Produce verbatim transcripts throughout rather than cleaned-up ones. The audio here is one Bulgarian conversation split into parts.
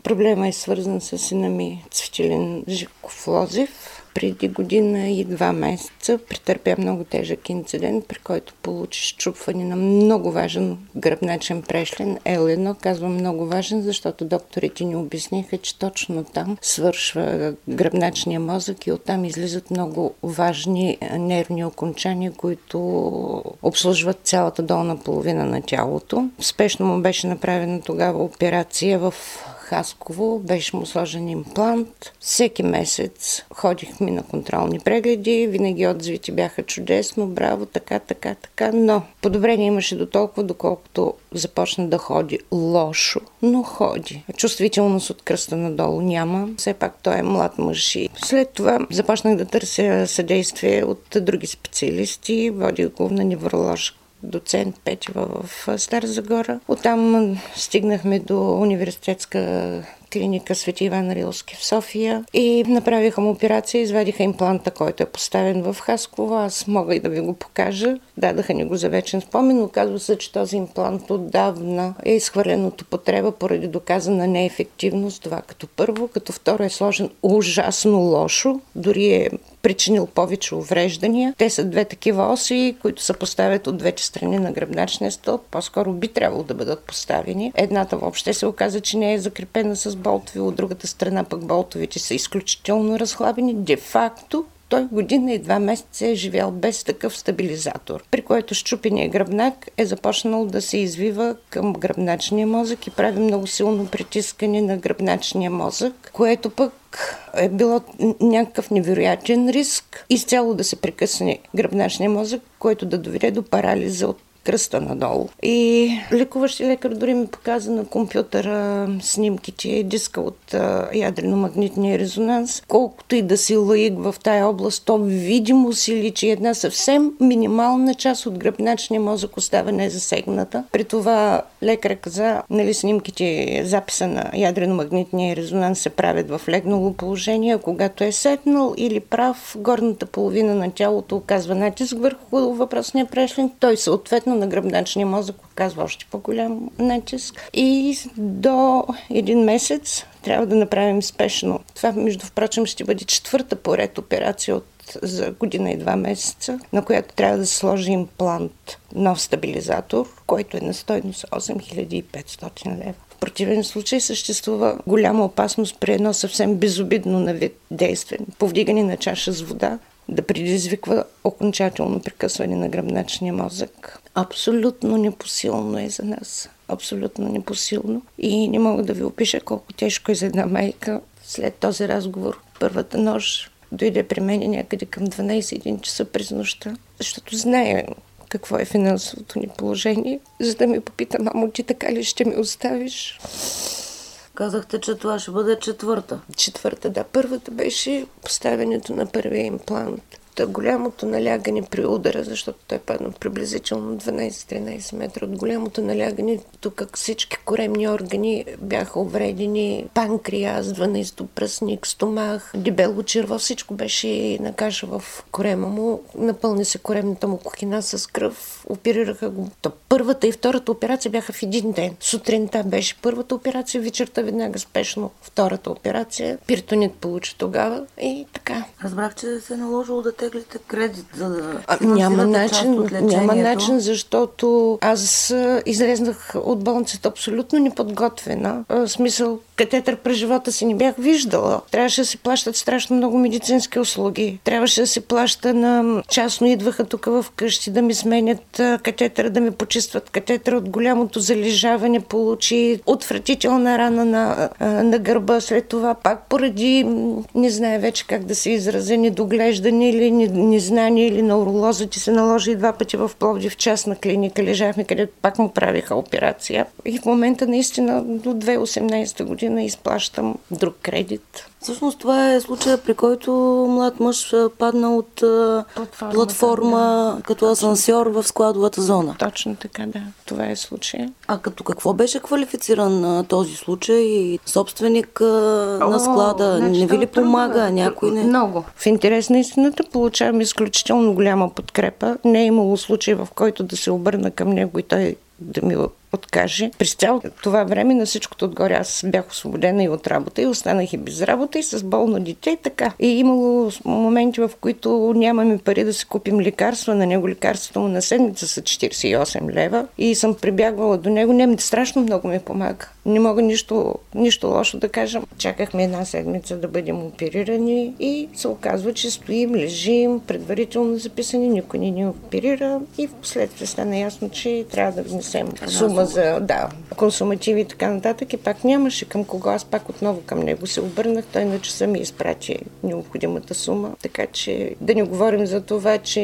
Проблема е свързан с сина ми Цветелин Живков-Лозев. Преди година и два месеца претърпя много тежък инцидент, при който получи счупване на много важен гръбначен прешлен Ел едно. Казвам много важен, защото докторите ни обясниха, че точно там свършва гръбначния мозък и оттам излизат много важни нервни окончания, които обслужват цялата долна половина на тялото. Спешно му беше направена тогава операция в Хасково, беше му сложен имплант. Всеки месец ходихме на контролни прегледи, винаги отзивите бяха чудесно, браво, така, така, така, но подобрение имаше до толкова, доколкото започна да ходи лошо, но ходи. Чувствителност от кръста надолу няма, все пак той е млад мъж. И след това започнах да търся съдействие от други специалисти, водих го на невролог доцент Петева в Стара Загора. Оттам стигнахме до университетска клиника Свети Иван Рилски в София и направиха му операция, извадиха импланта, който е поставен в Хасково. Аз мога и да ви го покажа. Дадаха ни го за вечен спомен, но казва се, че този имплант отдавна е изхвърлен от употреба поради доказана неефективност. Това като първо. Като второ е сложен ужасно лошо, дори е причинил повече увреждания. Те са две такива оси, които се поставят от двете страни на гръбначния стълб. По-скоро би трябвало да бъдат поставени. Едната въобще се оказа, че не е закрепена с болтови, от другата страна пък болтовите са изключително разхлабени. Де-факто той година и два месеца е живял без такъв стабилизатор, при който счупеният гръбнак е започнал да се извива към гръбначния мозък и прави много силно притискане на гръбначния мозък, което пък е било някакъв невероятен риск изцяло да се прекъсне гръбначния мозък, който да доведе до парализа от кръста надолу. И лекуващи лекар дори ми показа на компютъра снимките, диска от ядрено-магнитния резонанс. Колкото и да си лаик в тая област, то видимо си личи една съвсем минимална част от гръбначния мозък остава незасегната. При това лекар каза, нали, снимките, записа на ядрено-магнитния резонанс се правят в легнало положение, а когато е седнал или прав, горната половина на тялото оказва натиск върху въпросния прешлен, той съответно на гръбначния мозък оказва още по-голям натиск. И до един месец трябва да направим спешно. Това, между впрочем, ще бъде четвърта поред операция от за година и два месеца, на която трябва да се сложи имплант, нов стабилизатор, който е на стойност осем хиляди и петстотин лева. В противен случай съществува голяма опасност при едно съвсем безобидно на вид действие, повдигане на чаша с вода, да предизвиква окончателно прекъсване на гръбначния мозък. Абсолютно непосилно е за нас. Абсолютно непосилно. И не мога да ви опиша колко тежко е за една майка. След този разговор, първата нощ дойде при мен някъде към дванайсет часа през нощта, защото знае какво е финансовото ни положение, за да ми попита: мамо, ти така ли ще ми оставиш? Казахте, че това ще бъде четвърта. Четвърта, да. Първата беше поставянето на първия имплант. Голямото налягане при удара, защото той падна приблизително дванайсет-тринайсет метра от голямото налягане, тук всички коремни органи бяха увредени, панкреас, дванайсетопръстник, стомах, дебело черво, всичко беше на каша в корема му. Напълни се коремната му кухина с кръв, оперираха го. То първата и втората операция бяха в един ден. Сутринта беше първата операция, вечерта веднага спешно втората операция. Пиртонит получи тогава и така. Разбрах, че се е наложило да теглите кредит, за да а, няма начин, няма начин, защото аз излезнах от болницата абсолютно неподготвена. В смисъл, катетър през живота си не бях виждала. Трябваше да се плащат страшно много медицински услуги. Трябваше да се плаща на частно, идваха тук в къщи да ми сменят катетъра, да ми почистват катетъра. От голямото залежаване получи отвратителна рана на, на гърба. След това пак поради, не знае вече как да се изразя, недоглеждане или незнание или на уролозите се наложи два пъти в Пловдив частна клиника. Лежахме, където пак му правиха операция. И в момента наистина до две хиляди и осемнайсета година изплащам друг кредит. Всъщност това е случая, при който млад мъж падна от платформа, платформа да. Като асансьор в складовата зона. Точно така, да. Това е случая. А като какво беше квалифициран този случай? Собственик О, на склада? Значи, не ви ли помага? Трудно, някой не? Много. В интерес на истината получавам изключително голяма подкрепа. Не е имало случай, в който да се обърна към него и той да ми откаже. През цялото това време на всичкото отгоре аз бях освободена и от работа и останах и без работа и с болно дете и така. И имало моменти, в които нямаме пари да си купим лекарства. На него лекарството му на седмица са четирийсет и осем лева и съм прибягвала до него. Не, страшно много ми помага. Не мога нищо, нищо лошо да кажа. Чакахме една седмица да бъдем оперирани и се оказва, че стоим, лежим, предварително записани, никой не ни оперира и в последствие стана ясно, че трябва да внесем сума за да, консумативи и така нататък и пак нямаше към кого. Аз пак отново към него се обърнах, той на часа ми изпрати необходимата сума. Така че да не говорим за това, че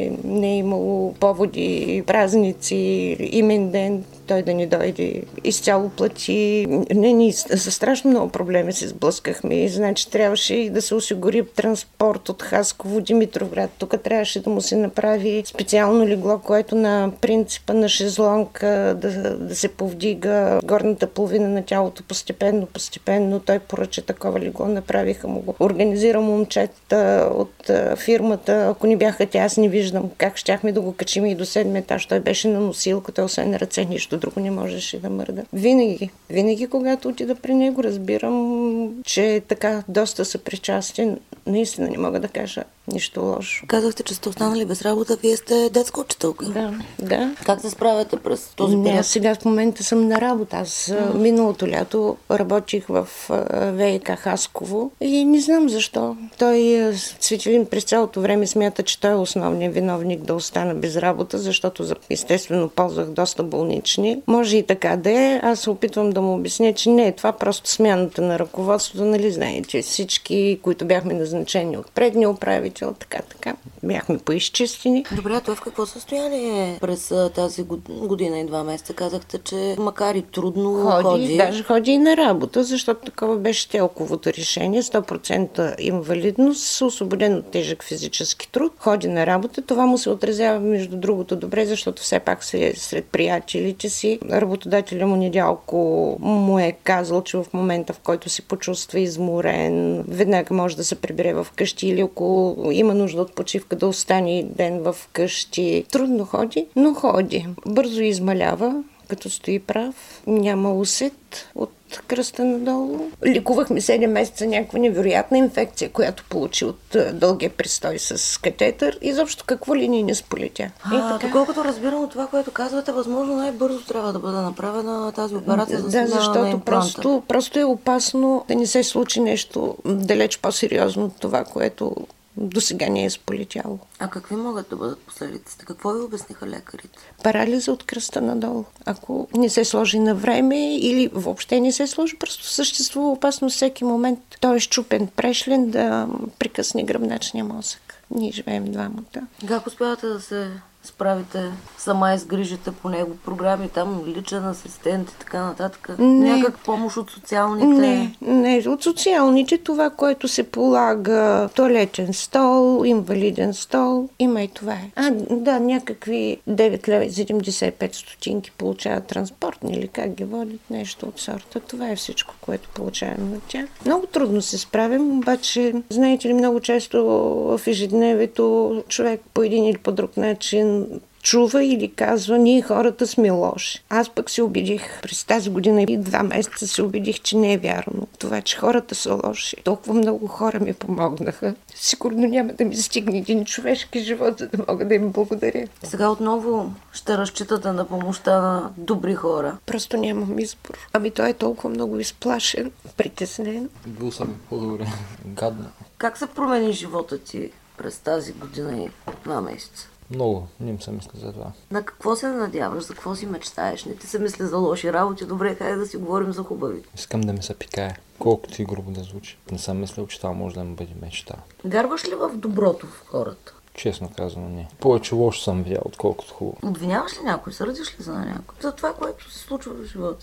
не е имало поводи, празници, имен ден, той да ни дойде изцяло плати. Не, ние за страшно много проблеми се сблъскахме. Значи трябваше и да се осигури транспорт от Хасково, Димитровград. Тук трябваше да му се направи специално легло, което на принципа на шезлонг да, да се повдига горната половина на тялото постепенно, постепенно. Той поръча такова легло, направиха му го. Организира момчета от фирмата. Ако не бяха те, аз не виждам как щяхме да го качим и до седми етаж. Той беше на носилката, освен на ръце, нищо друго не можеше да мърда. Винаги, винаги, когато отида при него, разбирам, че така доста съпричастен. Наистина не мога да кажа нищо лошо. Казахте, че сте останали без работа. Вие сте детска учителка. Да, да. Как се справяте през този период? Не, сега в момента съм на работа. Аз mm. миналото лято работих в ВиК Хасково и не знам защо. Той, Цветелин, през цялото време смята, че той е основният виновник да остана без работа, защото естествено ползвах доста болнични. Може и така да е. Аз се опитвам да му обясня, че не е това просто смяната на ръководството, нали знаете, всички, които бяхме назначени от предния управител, така, така, бяхме поизчистени. Добре, а той в какво състояние през тази година и два месеца? Казахте, че макар и трудно ходи. ходи. Даже ходи и на работа, защото такова беше телковото решение. сто процента инвалидност, освободен от тежък физически труд. Ходи на работа. Това му се отразява, между другото, добре, защото все пак се е сред приятелите си. Работодателя му Недялко му е казал, че в момента, в който се почувства изморен, веднага може да се прибере в къщи или ако има нужда от почивка, да остане ден в къщи. Трудно ходи, но ходи. Бързо измалява, като стои прав. Няма усет от кръста надолу. Лекувахме седем месеца някаква невероятна инфекция, която получи от дългия престой с катетър. Изобщо какво ли ни не сполетя. А, доколкото разбирам от това, което казвате, възможно най-бързо трябва да бъде направена тази операция за да, защото на просто, просто е опасно да не се случи нещо далеч по-сериозно от това, което до сега не е сполетяло. А какви могат да бъдат последиците? Какво ви обясниха лекарите? Парализа от кръста надолу. Ако не се сложи на време или въобще не се сложи, просто съществува опасност всеки момент. Той е щупен, прешлен да прекъсне гръбначния мозък. Ние живеем двамата. Как успявате да се справите, сама изгрижите по него, програми там, личен асистент и така нататък? Не. Някак помощ от социалните? Не, не, от социалните това, което се полага, туалетен стол, инвалиден стол, има и това е. А, да, някакви девет лева и седемдесет и пет стотинки получават транспортни или как ги водят, нещо от сорта. Това е всичко, което получаваме от тях. Много трудно се справим, обаче, знаете ли, много често в ежедневието човек по един или по друг начин чува или казва, ние хората сме лоши. Аз пък се убедих през тази година и два месеца се убедих, че не е вярно. Това, че хората са лоши. Толкова много хора ми помогнаха. Сигурно няма да ми стигне един човешки живот, за да мога да им благодаря. Сега отново ще разчитате на помощта на добри хора. Просто нямам избор. Ами той е толкова много изплашен, притеснен. Бил съм по-добре. Гадна. Как се промени живота ти през тази година и два месеца? Много, не им се мисля за това. На какво се надяваш, за какво си мечтаеш? Не ти се мисля за лоши работи, добре, хайде да си говорим за хубави. Искам да ми се пикае, колкото и грубо да звучи. Не съм мислил, че това може да ми бъде мечта. Вярваш ли в доброто в хората? Честно казано, не. Повече лошо съм видял, отколкото хубаво. Обвиняваш ли някой? Сърдиш ли за някой? За това, което се случва в живота ти?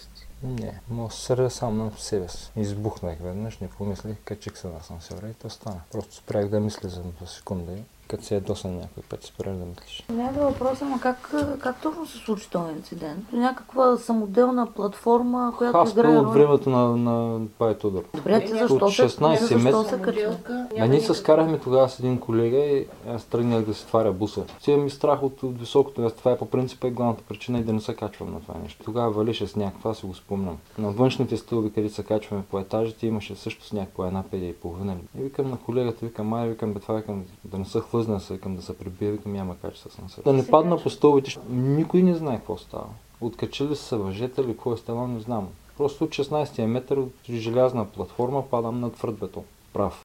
Не, но се сърдя сам на себе си. Избухнах веднъж, не помислих, качих се на асансьора и то стана. Просто спрях да мисля за секунда и като се ядосан някой път, спрях да мислиш. Някакъв въпрос, ама как, как точно се случи този инцидент? Някаква самоделна платформа, която Аз играе от роля. времето на, на Пай Тодор. Добре, ти защо От се, шестнайсет защо метра. се качи? А ние се скарахме тогава с един колега и аз тръгнах да се тваря буса. Сега ми страх от, от високото, аз това е по принцип е главната причина и да не се качвам на това нещо. Тогава валише сняг, това си го спомням. На външните стълби, където се качваме по етажите, имаше също сняг по една педия и половина. И викам на колегата, викам, май, викам, бе, това викам, да не се хлъзна, викам да се прибия, викам, няма кача с насър. Да не падна по стълбите, никой не знае какво става. Откачили са въжета или какво е ставало, не знам. Просто от шестнайсетия метър от желязна платформа падам на твърд бетон. Прав.